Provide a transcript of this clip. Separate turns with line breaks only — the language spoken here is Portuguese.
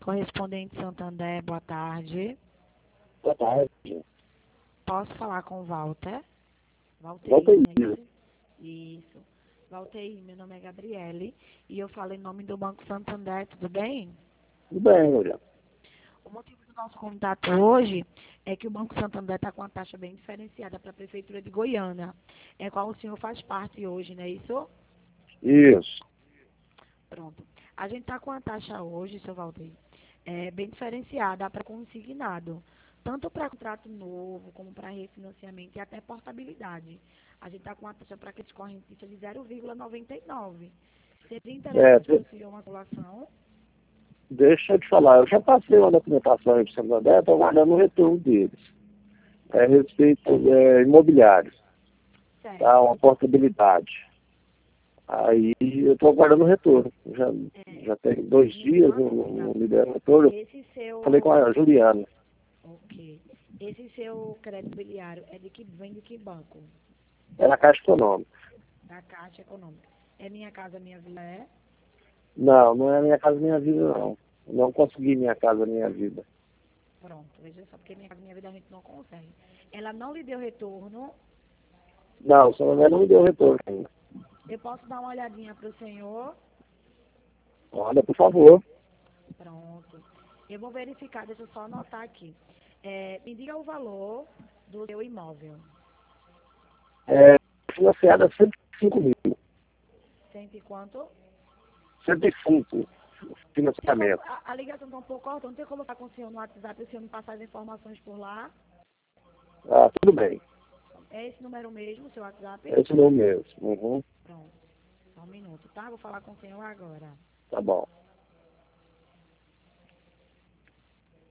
Correspondente Santander, boa tarde.
Boa tarde.
Posso falar com o Walter?
Walter.
Né? Isso. Walter, meu nome é Gabriele e eu falo em nome do Banco Santander, tudo bem?
Tudo bem, Juliana.
O motivo do nosso contato hoje é que o Banco Santander está com uma taxa bem diferenciada para a Prefeitura de Goiânia, qual o senhor faz parte hoje, não é isso?
Isso.
Pronto. A gente está com a taxa hoje, seu Walter, bem diferenciada para consignado, tanto para contrato novo, como para refinanciamento e até portabilidade. A gente está com a taxa para aqueles correntistas de 0,99. Seria interessante para o senhor uma calculação?
Deixa eu te falar, eu já passei uma documentação aí para o Santander, estou aguardando o retorno deles. É a respeito imobiliário,
Certo.
tá? Uma portabilidade. Aí eu estou aguardando o retorno. Já tem 2 dias, não me deram retorno.
Esse seu...
Falei com a Juliana.
Ok. Esse seu crédito imobiliário vem de que banco?
É na Caixa Econômica.
Da Caixa Econômica. É Minha Casa Minha Vida, é?
Não é Minha Casa Minha Vida, não. Não consegui Minha Casa Minha Vida.
Pronto, veja só, porque Minha Casa Minha Vida a gente não consegue. Ela não lhe deu retorno.
Não, o Santander não me deu retorno ainda.
Eu posso dar uma olhadinha para o senhor?
Olha, por favor.
Pronto. Eu vou verificar, deixa eu só anotar aqui. Me diga o valor do seu imóvel.
Financiada 105 mil.
Cento e quanto?
105 financiamento.
A ligação está um pouco corta, não tem como falar com o senhor no WhatsApp, o senhor me passar as informações por lá?
Ah, tudo bem.
É esse número mesmo, o seu WhatsApp?
Esse não mesmo. Uhum.
Pronto. Só um minuto, tá? Vou falar com o senhor agora.
Tá bom.